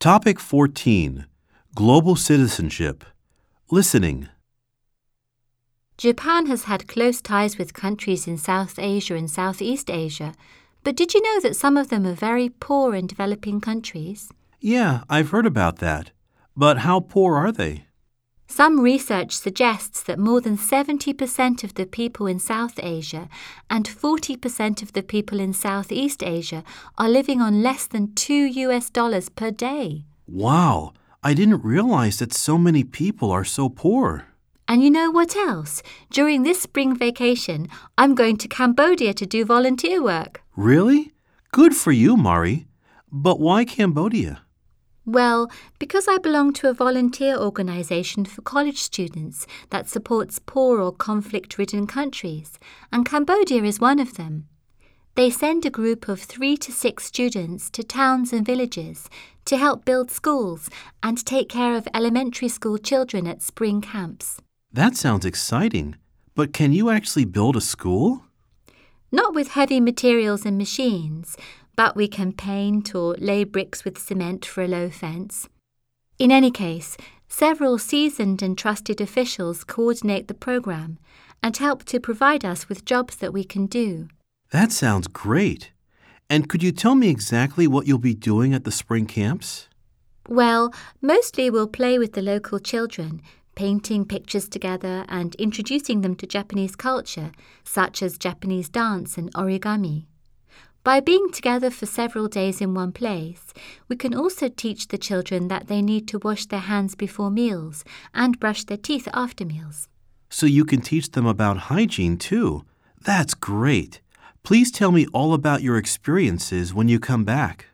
Topic 14. Global Citizenship. Listening. Japan has had close ties with countries in South Asia and Southeast Asia, but did you know that some of them are very poor in developing countries? Yeah, I've heard about that. But how poor are they? Some research suggests that more than 70% of the people in South Asia and 40% of the people in Southeast Asia are living on less than $2 per day. Wow, I didn't realize that so many people are so poor. And you know what else? During this spring vacation, I'm going to Cambodia to do volunteer work. Really? Good for you, Mari. But why Cambodia? Well, because I belong to a volunteer organisation for college students that supports poor or conflict-ridden countries, and Cambodia is one of them. They send a group of 3 to 6 students to towns and villages to help build schools and take care of elementary school children at spring camps. That sounds exciting. But can you actually build a school? Not with heavy materials and machines, but we can paint or lay bricks with cement for a low fence. In any case, several seasoned and trusted officials coordinate the program and help to provide us with jobs that we can do. That sounds great. And could you tell me exactly what you'll be doing at the spring camps? Well, mostly we'll play with the local children, painting pictures together and introducing them to Japanese culture, such as Japanese dance and origami. By being together for several days in one place, we can also teach the children that they need to wash their hands before meals and brush their teeth after meals. So you can teach them about hygiene too. That's great. Please tell me all about your experiences when you come back.